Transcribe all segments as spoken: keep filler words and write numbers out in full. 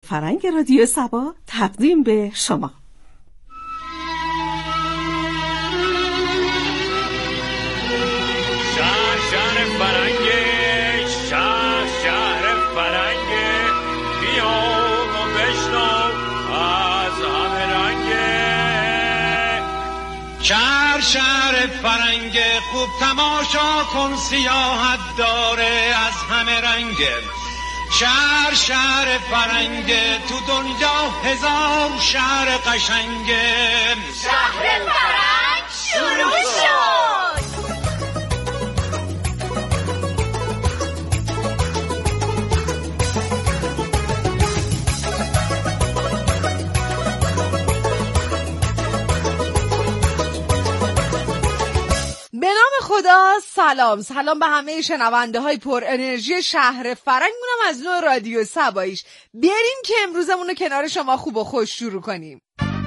فرنگ رادیو سبا تقدیم به شما. شهر شهر فرنگ، شهر شهر فرنگ، بیا و بشنو از همه رنگ. شهر شهر فرنگ، خوب تماشا کن سیاحت داره از همه رنگ. شهر شهر فرنگ، تو دنیا هزار شهر قشنگه. شهر فرنگ شروع شد. به نام خدا. سلام سلام به همه شنونده های پر انرژی شهر فرنگ، مونم از نوع رادیو سباییش. بریم که امروزمون رو کنار شما خوب و خوش شروع کنیم.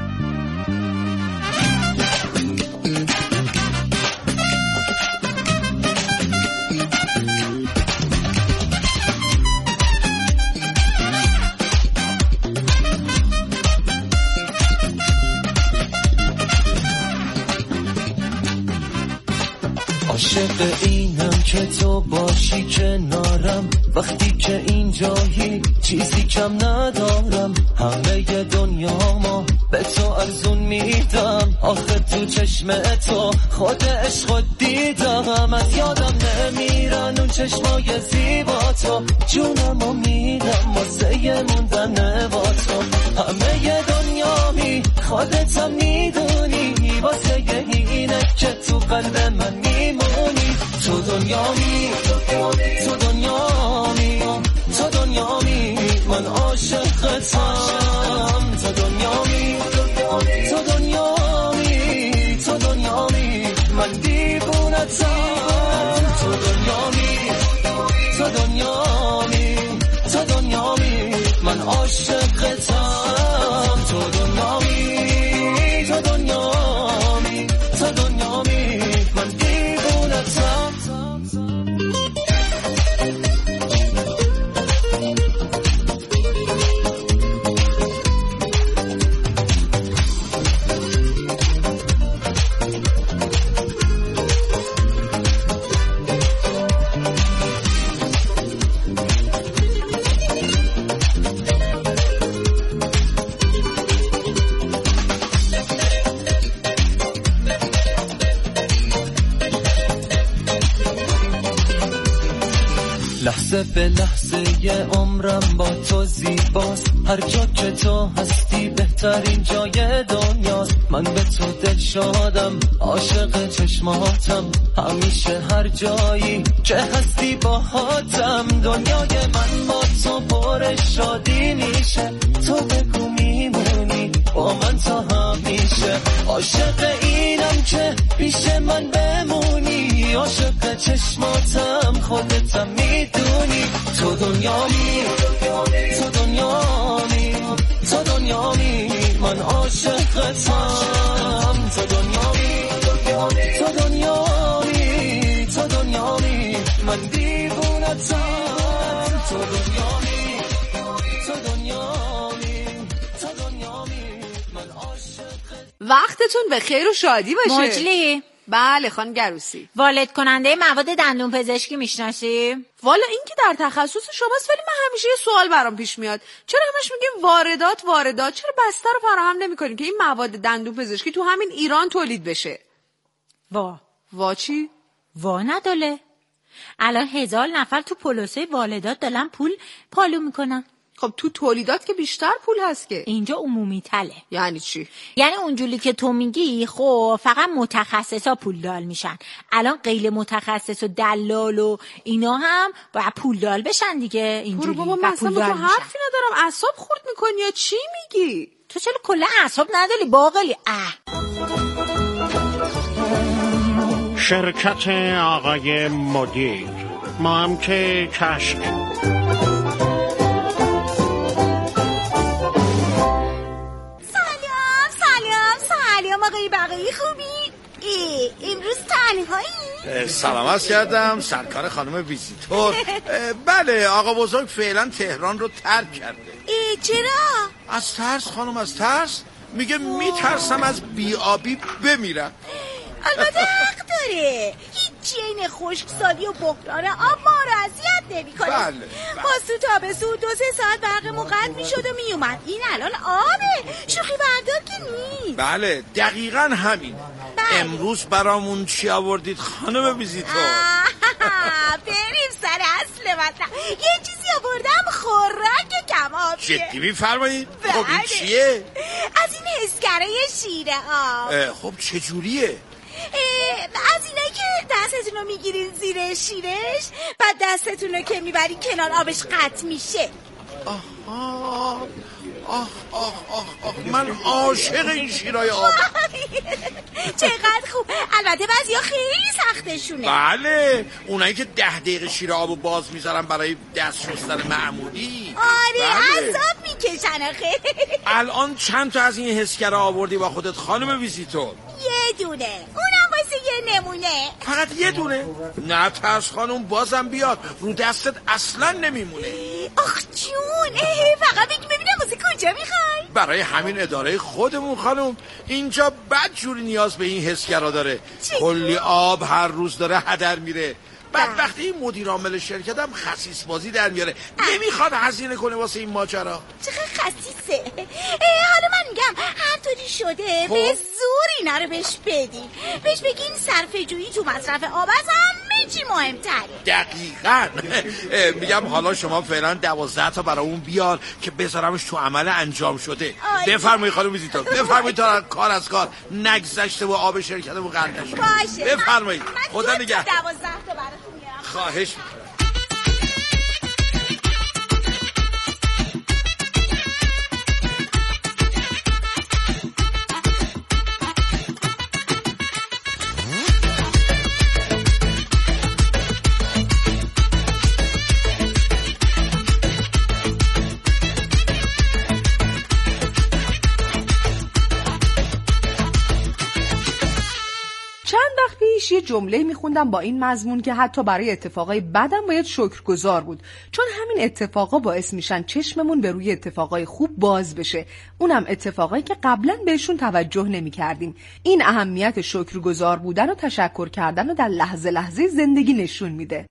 عاشق اینم که تو باشی کنارم، وقتی که اینجایی چیزی کم ندارم. همه دنیا ما به تو ارزون میدم، آخه تو چشم تو خود عشق دیدم. از یادم نمیرن اون چشمای زیبا تو، جونمو میدم واسه موندن با تو. همه دنیا می خودتم میدونی، واسه اینه که تو قلب من میمونی. تو دنیا می تو دنیا می تو دنیا می من عاشقتم. تو دنیا می تو دنیا می تو دنیا می من دیوونتم. تو دنیا می تو دنیا می تو دنیا می من عاشقتم. تو دنیا می تو دنیا می تو دنیا می من دیوونتم. لحظه به لحظه ی عمرم با تو زیباست، هر جا که تو هستی بهترین جای دنیاست. من به تو دل شادم، عاشق چشماتم، همیشه هر جایی که هستی باهاتم. دنیای من با تو پر شادی میشه، تو بگو میمونی با من تا همیشه. عاشق اینم که پیش من بمونی، عاشق چشماتم خودتم میدونی. تو دنیا می تو دنیا می تو دنیا می من عاشقتم. تو دنیا می تو دنیا می تو دنیا می من دیوونتم. تو دنیا می تو دنیا می تو دنیا می من عاشقتم. وقتتون به خیر و شادی باشه. مجلی. بله خانم گروسی. والد کننده مواد دندون پزشکی میشناسی؟ والا این که در تخصص شماست، ولی من همیشه یه سوال برام پیش میاد، چرا همش میگیم واردات واردات، چرا بسته رو فراهم نمیکنیم که این مواد دندون پزشکی تو همین ایران تولید بشه؟ وا وا چی؟ وا نداله. الان هزار نفر تو پولوسه والدات دارن پول پالو میکنن. خب تو تولیدات که بیشتر پول هست که. اینجا عمومی تله. یعنی چی؟ یعنی اونجوری که تو میگی خب فقط متخصصا پولدار میشن. الان غیر متخصص و دلال و اینا هم باید پولدار بشن دیگه. اینجوری بابا من اصلا با تو حرفی ندارم، اعصاب خورد میکنی یا چی میگی؟ تو چرا کلا اعصاب نداری باقلی؟ اه شرکت آقای مدیر، ما هم که کشک. آقای بقایی خوبی؟ ای امروز تنهایی؟ سلام عرض کردم سرکار خانم ویزیتور. بله آقا بزرگ فعلا تهران رو ترک کرده. ای چرا؟ از ترس خانم، از ترس. میگه میترسم از بی‌آبی بمیرم. البته حق داره. هیچ چین خشکسالی و بحران آب ما رو اذیت نمی‌کنه. بله. باز تو تابستون دو سه ساعت برقمون قطع میشد و میومد. این الان آبه، شوخی بردار که نیست. بله دقیقاً همین. بله. امروز برامون چی آوردید خانم ویزیتور؟ بریم سر اصل مطلب. یه چیزی آوردم خوراک کم‌آبیه. جدی می‌فرمایید؟ بله. خب این چیه؟ از این حسگرای شیره آب. خب چجوریه؟ از اینایی که دستتون رو میگیرین زیر شیرش، بعد دستتون رو که میبرین کنار آبش قطع میشه. آها آه آه آه آه من عاشق این شیرای آب. چقدر خوب. البته بعضیا خیلی سختشونه. بله اونایی که ده دقیقه شیر آبو باز میذارن برای دست شستن معمولی. آره بله. عذاب میکشن آخه. الان چند تا از این حسگرا آوردی با خودت خانم ویزیتور؟ یه دونه. اونم واسه یه نمونه. فقط یه دونه؟ نه ترس خانم بازم بیاد، رو دستت اصلا نمیمونه. آخ جون فقط بگی ببینم واسه کجا میخوای؟ برای همین اداره خودمون خانم. اینجا بد جوری نیاز به این حسگرا داره. کلی آب هر روز داره هدر میره. بعد وقتی این مدیر عامل شرکتم خسیس بازی در میاره، نمیخواد هزینه کنه واسه این ماجرا. چقدر خسیسه. حالا من میگم هر طوری شده خب. به زور اینا رو بهش بدین. بهش بگین صرفه جویی تو مصرف آب از همه چی مهمتره. دقیقاً. میگم حالا شما فعلا دوازده تا برای اون بیار که بذارمش تو عمل انجام شده. بفرمایید خانم ویزیتور، بفرمایید تا کار از کار نگذشته و آب شرکتمون قطع نشه. باشه. بفرمایید. خدا من نگهدار. دوازده تا براتون میارم. خواهش میکنم. یه جمله میخوندم با این مضمون که حتی برای اتفاقای بدم باید شکرگزار بود، چون همین اتفاقا باعث میشن چشممون به روی اتفاقای خوب باز بشه، اونم اتفاقایی که قبلا بهشون توجه نمیکردیم. این اهمیت شکرگزار بودن و تشکر کردن رو در لحظه لحظه زندگی نشون میده.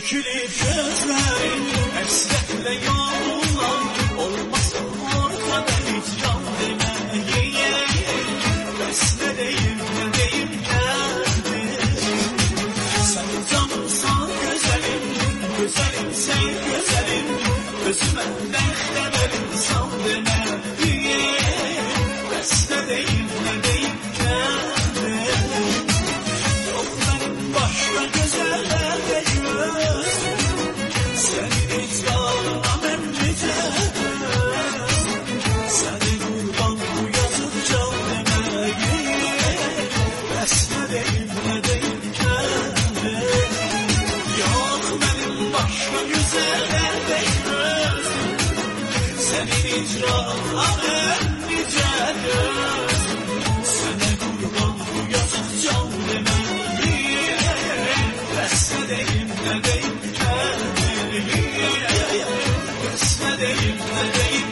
dikilib gözlerin Həsrətlə yanılan olmazsa ortada hiç can deməyi Bəs nə deyim, nə deyim gəldim Sən canımsan gözəlim, gözəlim sən gözəlim Özümə bəxtəvər insan deməyi Bəs nə deyim, nə deyim gəldim Yox mənim başqa gözəllərdə göz Səni icrana mən necəz Səni qurban bu yazıq can deməyi Bəs nə deyim, nə deyim gəldim Yox mənim başqa gözəllərdə göz Səni icrana mən necəz Səni qurban bu yazıq can deməyi Bəs nə deyim, nə deyim gəldim Bəs nə deyim, nə deyim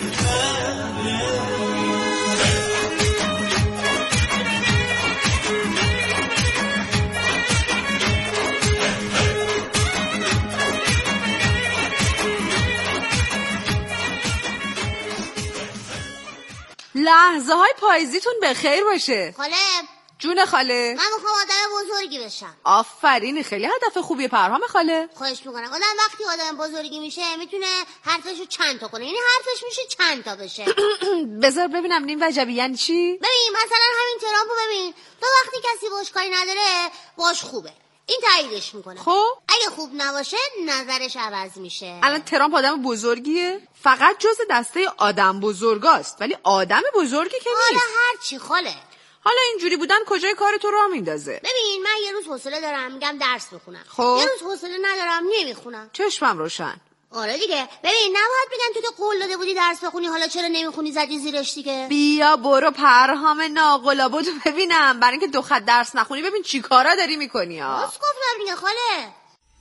لحظه های پاییزیتون به خیر باشه. خاله جون خاله. من میخوام آدم بزرگی بشم. آفرین، خیلی هدف خوبیه پرهام خاله. خواهش میکنم. آدم وقتی آدم بزرگی میشه میتونه حرفشو چند تا کنه، یعنی حرفش میشه چند تا بشه. بذار ببینم نیم وجبی یعنی چی؟ ببین مثلا همین ترامپو ببین، تو وقتی کسی باش کاری نداره باش خوبه، این تاییدش میکنه. خب اگه خوب نباشه نظرش عوض میشه. الان ترامپ آدم بزرگیه؟ فقط جز دسته آدم بزرگاست، ولی آدم بزرگی که نیست. حالا هر چی خاله. حالا اینجوری بودن کجای کار تو راه میندازه؟ ببین من یه روز حوصله دارم میگم درس میخونم، خب یه روز حوصله ندارم نمیخونم. چشمم روشن. آره دیگه. ببین نباید بگن تو که قول داده بودی درس بخونی حالا چرا نمیخونی زدی زیرش دیگه. بیا برو پرهام ناقلابدو ببینم، برای اینکه دو خط درس نخونی ببین چی کارا داری میکنی ها. بس گفتم دیگه خاله.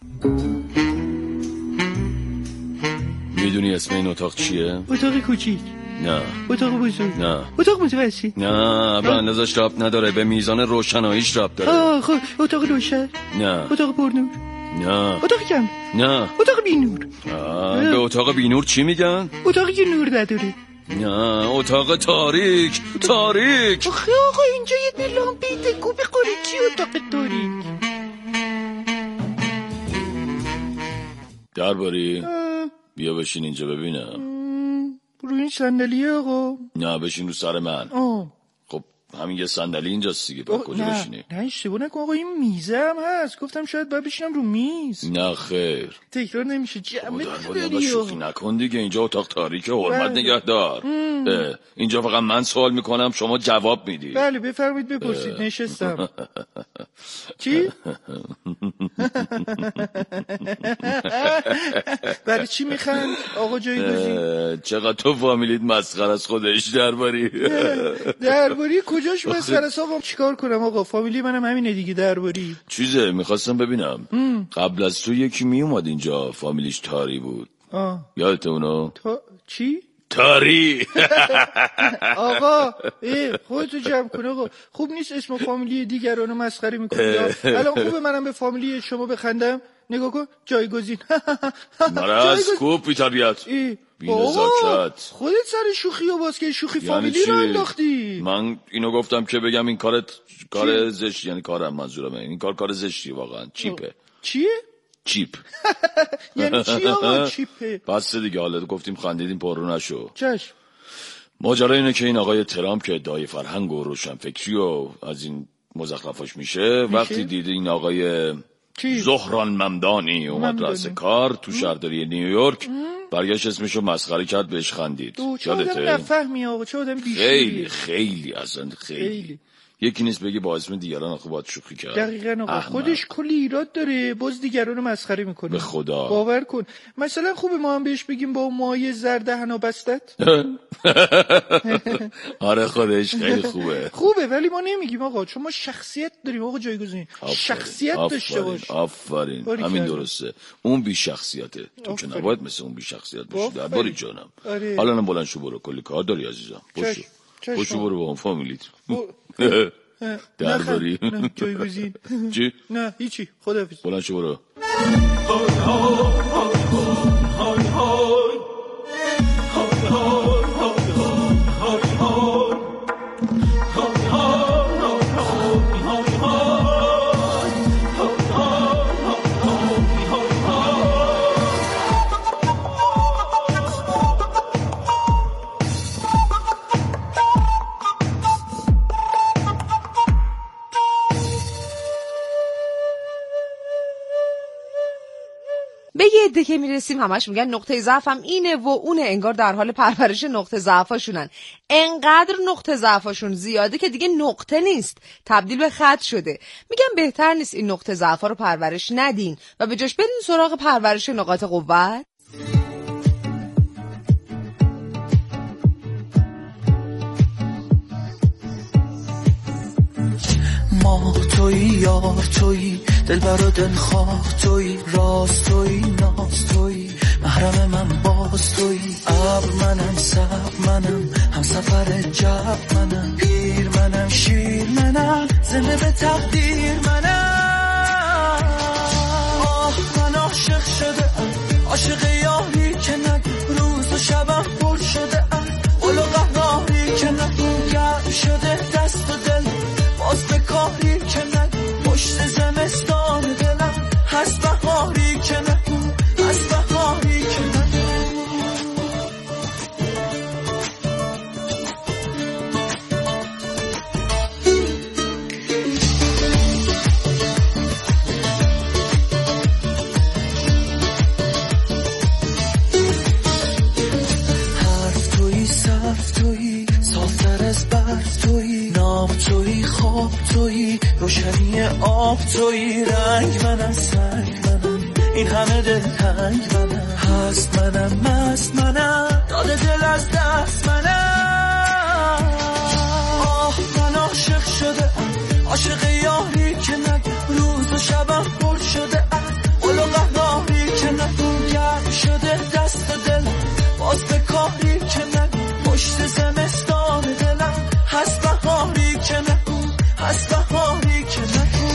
میدونی اسم این اتاق چیه؟ اتاق کوچیک. نه. اتاق بزرگ. نه. اتاق متوسط. نه به اندازش ربط نداره، به میزان روشناییش ربط داره. آه خب اتاق روشن. نه. اتاق پرنور. نه. اتاق کم. نه. اتاق بینور. به اتاق بینور چی میگن؟ اتاقی که نور نداره. نه اتاق تاریک. تاریک. آخه آقا اینجا یه دونه لامپی تکو بخوری چی اتاق تاریک؟ درباری بیا بشین اینجا ببینم. روی این صندلیه آقا. نه بشین رو سر من. آه. خب همین یه صندلی اینجاست دیگه، با کجا نه. بشینی؟ نه اشتباه نکن آقا، این میزه هم هست، گفتم شاید باید بشینم رو میز. نه خیر تکرار نمیشه جمعه درباری شوخی نکن دیگه، اینجا اتاق تاریکه، حرمت نگهدار. اینجا فقط من سوال میکنم شما جواب میدی. بله بفرمایید بپرسید. نشستم. چی؟ برای چی میخند آقا جایگزین؟ چقدر تو فامیلیت مسخره از خودش درباری. درباری کجاش مسخره است آقا؟ چیکار کنم آقا، فامیلی منم همینه دیگه. درباری چیزه میخواستم ببینم ام. قبل از تو یکی میومد اینجا فامیلیش تاری بود. آه. یادت اونو؟ تا... چی؟ تاری. آقا خودتو جمع کن آقا، خوب نیست اسم فامیلی دیگرانو مسخره میکنی. الان خوبه منم به فامیلی شما بخندم؟ نگاه کن جایگزین. مرز کوب بی تربیت بی نزاکت. خودت سر شوخی و باز که شوخی فامیلی رو انداختی. من اینو گفتم که بگم این کارت کار زشت، یعنی کارم منظورمه این کار کار زشتی واقعا. چیپه. چیه؟ چیپ. یعنی چی آقا چیپه؟ بس دیگه حالا گفتیم خندیدیم پررو نشو. چشم. ماجرا اینه که این آقای ترامپ که ادعای فرهنگ و روشنفکری و از این مزخرفاش میشه, میشه؟ وقتی دید این آقای چی؟ زهران ممدانی اومد رأس کار تو شهرداری نیویورک برگشت اسمشو مسخره کرد بهش خندید. چه آدم نفهمی آقا، چه آدم بیشوری. خیلی خیلی اصلا خیلی, خیلی. یکی نیست بگی با اسم دیگران آخه باید شوخی کرد. دقیقاً آقا احمد. خودش کلی ایراد داره باز دیگران رو مسخره میکنه. به خدا باور کن. مثلا خوبه ما هم بهش بگیم با موهای زرد هنا بستت. آره خودش خیلی خوبه. خوبه ولی ما نمیگیم آقا، چون ما شخصیت داریم آقا جایگزین. شخصیت آفرین. داشته باش. آفرین همین درسته. اون بی شخصیته، تو که نباید مثل اون بی شخصیت باشی. درباری جانم آره. حالا نه بلند شو برو، کلی کار داری عزیزم. پشو پشو برو با اون فامیلیت. درباری جایگزین. چی؟ نه هیچی، خداحافظ. بلند شو برو. به یه عده که میرسیم همش میگن نقطه ضعفم اینه و اونه، انگار در حال پرورش نقطه ضعفاشونن. انقدر نقطه ضعفاشون زیاده که دیگه نقطه نیست، تبدیل به خط شده. میگم بهتر نیست این نقطه ضعفا رو پرورش ندین و به جاش برین سراغ پرورش نقاط قوت؟ ما توی یار توی دلبر و دلخواه توی راست توی ناز توی محرم من باز توی ابر منم سب منم هم سفر جب منم پیر منم شیر منم زنده به تقدیر منم. آه من عاشق شده ام عاشق یاری که نگو روز و شبم پر شده ام قل و قهاری که نگو گرم شده دست و دل باز به کاری که نگو پشت زمستان دلم هست بهاری که نگو هست بهاری که نگو. حرف توی صرف توی صافتر از برف توی نام توی خواب توی روشنی آب توی رنگ منم سنگ منم این همه دل تنگ منم هست منم مست منم داده دل از دست منم. آه من عاشق شده ام عاشق یاری که نگو روز و شبم پر شده ام قل و قهاری که نگو گرم شده دست و دل باز به کاری که نگو پشت زمستان دلم هست بهاری که نگو هست بهاری که نگو.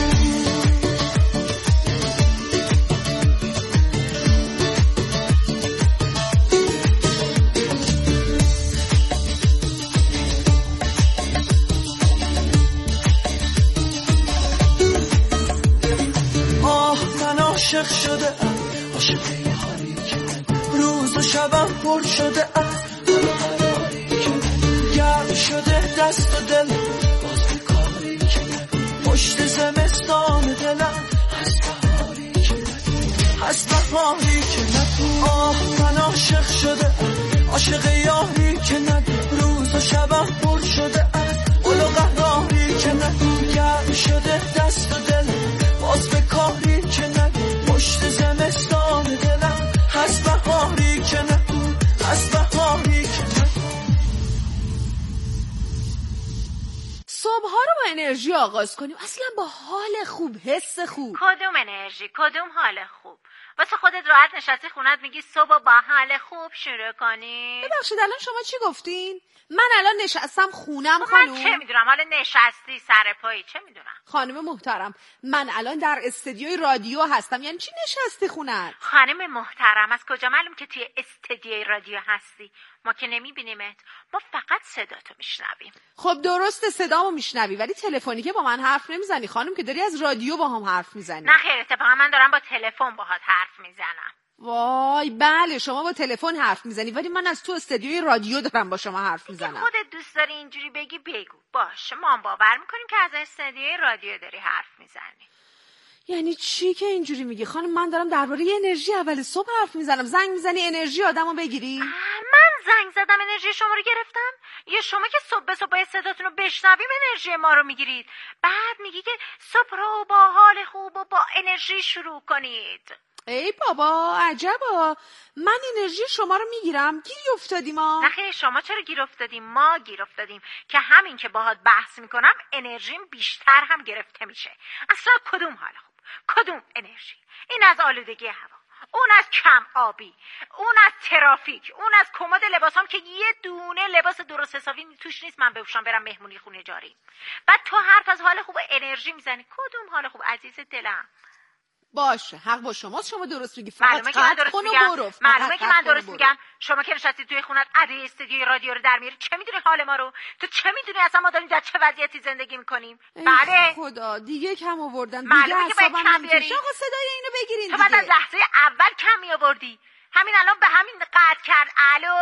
آه من عاشق شده ام عاشق یاری که نگو روز و شبم پر شده ام قراری که نگو گرم شده دست و دل باز به کاری که نگو پشت زمستان دلم هست بهاری که نگو هست بهاری که نگو. آه من عاشق شده ام عاشق یاری که نگو روز و شبم پر شده ام قل و قهاری که نگو گرم شده دست و دل باز به کاری که نگو پشت زمستان دلم هست بهاری که نگو هست بهاری که نگو. صبح‌ها رو با انرژی آغاز کنیم، اصلا با حال خوب، حس خوب. کدوم انرژی، کدوم حال خوب؟ واسه خودت راحت نشستی خونت میگی صبح با حال خوب شروع کنی؟ ببخشید الان شما چی گفتین؟ من الان نشستم خونم خانم. خانم. من چه میدونم حالا نشستی سر پایی چه میدونم؟ خانم محترم من الان در استدیوی رادیو هستم، یعنی چی نشستی خونت؟ خانم محترم از کجا معلوم که توی استدیوی رادیو هستی؟ ما که نمیبینیمت، ما فقط صداتو میشنویم. خب درسته صدامو میشنوی ولی تلفنی که با من حرف نمیزنی خانم، که داری از رادیو با هم حرف میزنی. نه خیر، اتفاقا من دارم با تلفن باهات حرف میزنم. وای بله شما با تلفن حرف میزنی ولی من از تو استدیوی رادیو دارم با شما حرف میزنم. خودت دوست داری اینجوری بگی بگو، باشه ما هم باور میکنیم که از استدیوی رادیو داری حرف میزنی. یعنی چی که اینجوری میگی خانم؟ من دارم درباره انرژی اول صبح حرف میزنم. زنگ میزنی انرژی آدمو بگیری؟ من زنگ زدم انرژی شما رو گرفتم؟ یا شما که صبح به صبح صداتون رو بشنویم انرژی ما رو میگیرید؟ بعد میگی که صبح رو با حال خوب و با انرژی شروع کنید. ای بابا عجبا، من انرژی شما رو میگیرم؟ گیری افتادیم ما؟ نخیر، شما چرا گیر افتادیم؟ ما گیر افتادیم که همین که باهات بحث میکنم انرژیم بیشتر هم گرفته میشه. اصلا کدوم حال خوب، کدوم انرژی؟ این از آلودگی هوا، اون از کم آبی، اون از ترافیک، اون از کمد لباسام که یه دونه لباس درست حسابی توش نیست من بپوشم برم مهمونی خونه جاری. بعد تو حرف از حال خوب و انرژی میزنی. کدوم حال خوب عزیز دلم؟ باشه حق با شماست، شما درست میگی، فقط معلومه که من درست میگم. معلومه که من درست میگم. شما که نشستی توی خونت اده استودیوی رادیو رو در میاری، چه میدونی حال ما رو؟ تو چه میدونی اصلا ما داریم در چه وضعیتی زندگی میکنیم؟ بله خدا دیگه کم آوردن. معلومه که باید کم بیاری. آقا صدای اینو بگیرین تو دیگه. بعد از لحظه اول کم می آوردی. همین الان به همین قطع کرد. الو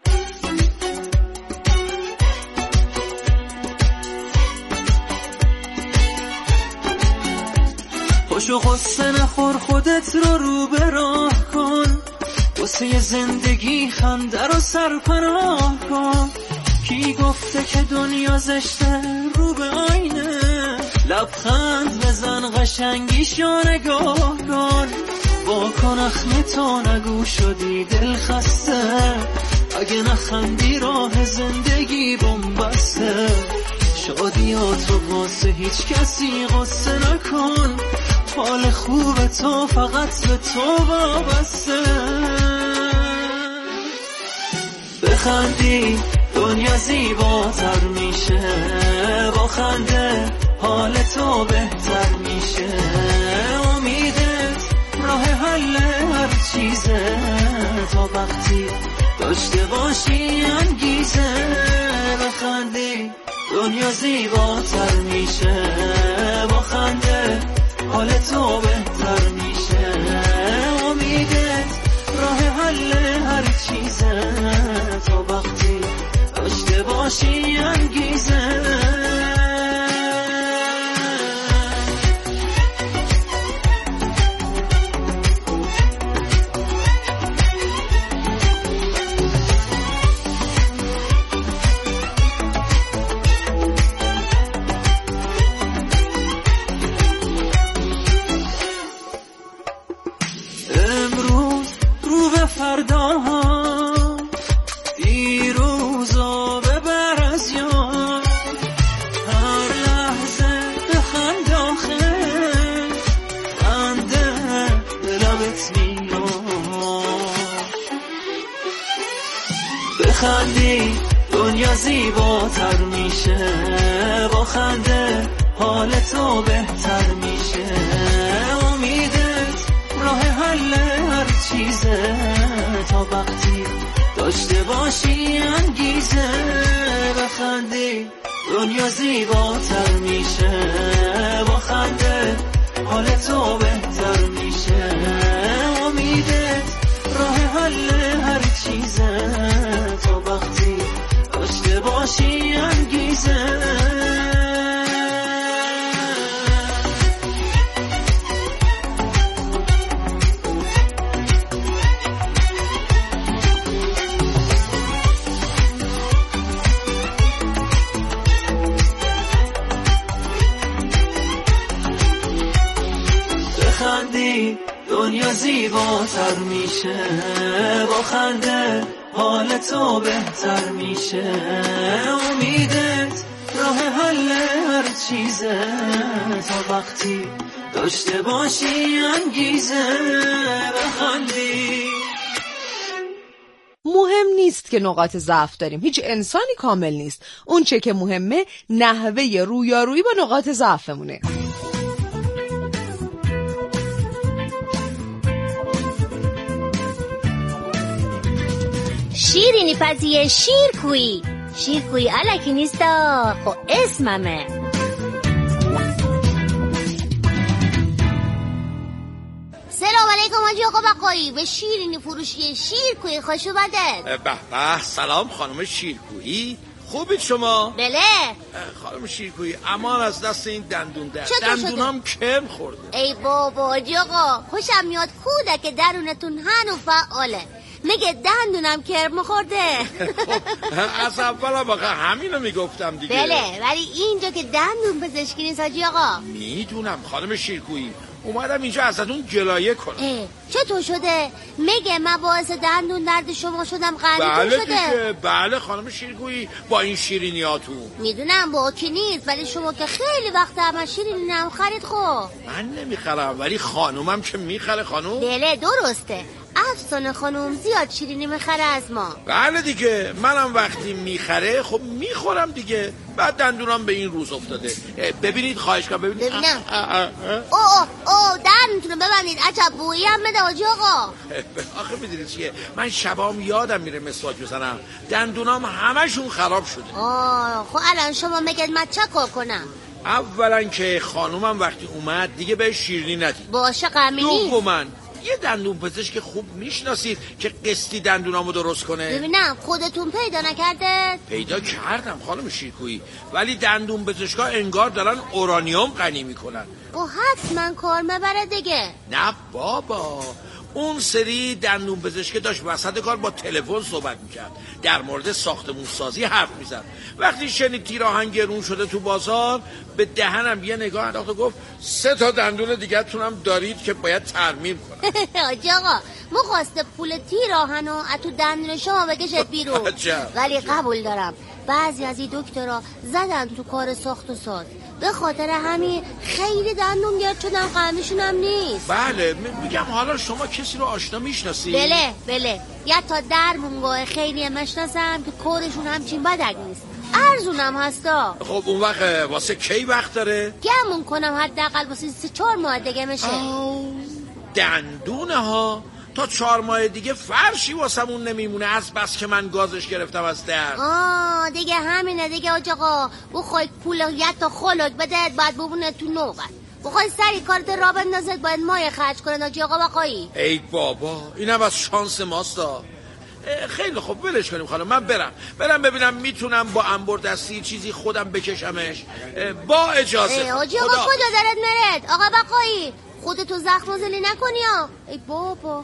پاشو قصه نخور، خودت رو رو به راه کن، واسه زندگی خنده رو سرپناه کن. کی گفته که دنیا زشته؟ رو به آینه لبخند بزن، قشنگیشو نگاه کن. با کن اخم تو نگو شدی دل خسته، اگه نخندی راه زندگی بنبسته. شادیاتو واسه هیچ کسی قصه نکن، حال خوب تو فقط به تو وابسته. بخندی دنیا زیباتر میشه، با خنده حال تو بهتر میشه. امیدت راه حل هر چیزه، تا وقتی داشته باشی انگیزه. بخندی دنیا زیباتر میشه، با خنده حال تو بهتر میشه. امیدت راه حل هر چیزه، تا وقتی داشته باشی انگیزه. بخندی دنیا زیباتر میشه، با خنده حال تو بهتر میشه. امیدت راه حل هر چیزه، تا وقتی داشته باشی انگیزه. بخندی دنیا زیباتر میشه، با خنده حال تو بهتر میشه. امیدت راه حل هر چیزه، تا وقتی داشته باشی انگیزه. بخندی دنیا زیباتر میشه، با خنده حال تو بهتر میشه. امیدت راه حل هر چیزه، تا وقتی داشته باشی انگیزه. بخندی. مهم نیست که نقاط ضعف داریم، هیچ انسانی کامل نیست. اون چه که مهمه نحوه رویارویی با نقاط ضعفمونه. شیرینی پزیه شیرکویی شیرکویی الکی نیستا، خب اسممه. سلام علیکم حاجی آقا بقایی، به شیرینی فروشی شیرکویی خوش اومدید. به به سلام خانم شیرکویی، خوبید شما؟ بله خانم شیرکویی، امان از دست این دندون در دندونام کرم خورده. ای بابا حاجی آقا، خوشم میاد کودک درونتون هنو فعاله. نگه دندونم کرم خورده. خب از اول واقعا همینو میگفتم دیگه. بله ولی اینجا که دندون پزشکی نیست حاجی آقا. میدونم خانم شیرکویی، اومدم اینجا ازتون گلایه کنم. چطور شده؟ میگه من باعث دندون درد شما شدم غنیتون بله شده؟ دیگه بله خانم شیرکویی، با این شیرینیاتون. میدونم با کی نیست، ولی شما که خیلی وقت همه شیرینی نم خرید. خب من نمیخرم ولی خانومم که میخره. خانوم بله درسته، افسانه خانم زیاد شیرینی میخره از ما. بله دیگه، منم وقتی میخره خب میخورم دیگه. بعد دندونام به این روز افتاده. ببینید خواهش کنم ببینید. ببینم. اوه اوه دندونتونو ببندید. عجب بویی هم بده حاجی آقا. آخه میدونید چیه، من شبام یادم میره مسواک بزنم، دندونام همشون خراب شده. آه خب الان شما میگید من چه کار کنم؟ اولا که خانومم وقتی اومد دیگه به شیرینی ندید. باشه غمی نیست. دوما یه دندون پزشک خوب میشناسید که قسطی دندونامو درست کنه؟ ببینم خودتون پیدا نکرده؟ پیدا کردم خانم شیرکویی، ولی دندون پزشکا انگار دارن اورانیوم غنی میکنن. و حتما کار مبره دیگه. نه بابا، اون سری دندون پزشک داشت وسط کار با تلفن صحبت میکرد، در مورد ساختمون سازی حرف میزد. وقتی شنید تیر آهن گرون شده تو بازار، به دهنم یه نگاه انداخت و گفت سه تا دندون دیگه تونم دارید که باید ترمیم کنم. حاجی آقا ما خواسته پول تیر آهنو از تو دندون شما بکشد بیرون. ولی قبول دارم بعضی از این دکترها زدن تو کار ساخت و ساز، به خاطر همین خیلی دندون گرد شدن، قهمیشون هم نیست. بله میگم حالا شما کسی رو آشنا میشناسی؟ بله بله، یا تا درمونگاه خیلی مشناسم که کارشون همچین بدک نیست، ارزونم هستا. خب اون وقت واسه کی وقت داره؟ گمون کنم حداقل واسه سه چهار ماه دیگه میشه. دندونه ها تا چهار ماه دیگه فرشی واسمون نمیمونه، از بس که من گازش گرفتم از درد. آه دیگه همینه دیگه آج آقا. بخوای پول یا تا خلق بده باید ببونه تو نوبت. بخوای سری کارت را بندازد باید مایه خرج کنه آج آقا بقایی. ای بابا اینم از شانس ماستا. خیلی خوب ولش کنیم خانم، من برم برم ببینم میتونم با انبر دستی چیزی خودم بکشمش با اجازه. آج آقا کجا دارد مرد آقا بقایی؟ خودتو زخم زلی نکنی ها. ای بابا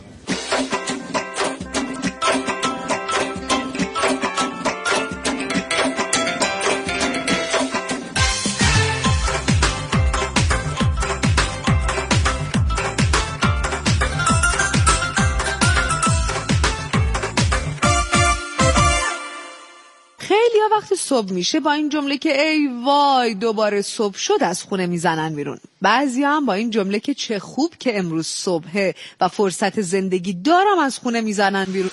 خیلیا وقتی صبح میشه با این جمله که ای وای دوباره صبح شد از خونه میزنن بیرون. بعضیا هم با این جمله که چه خوب که امروز صبحه و فرصت زندگی دارم از خونه میزنن بیرون.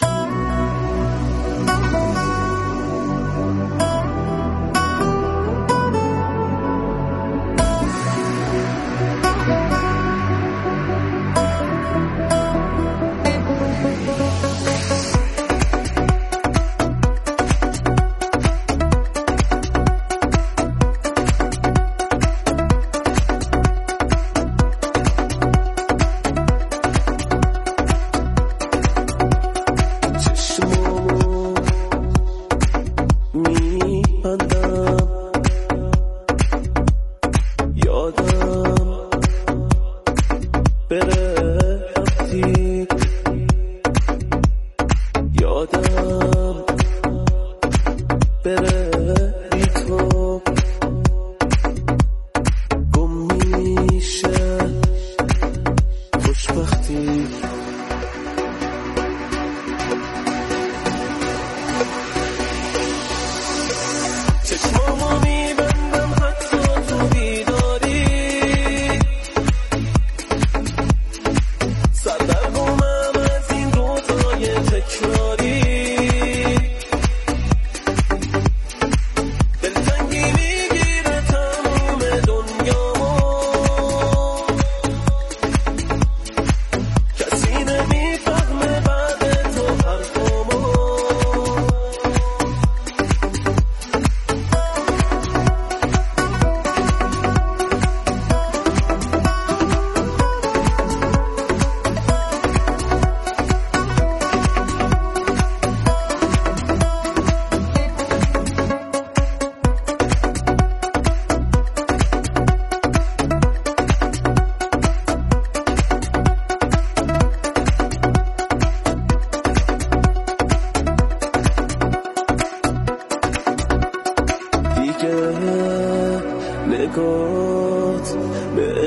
نگات به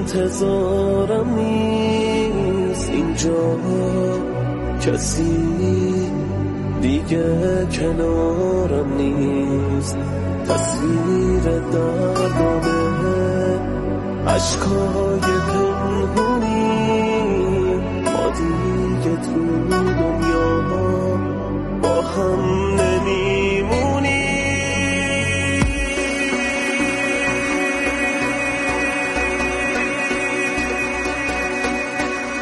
انتظارم نیست، اینجا کسی دیگه کنارم نیست، تصویر دردامه عشقای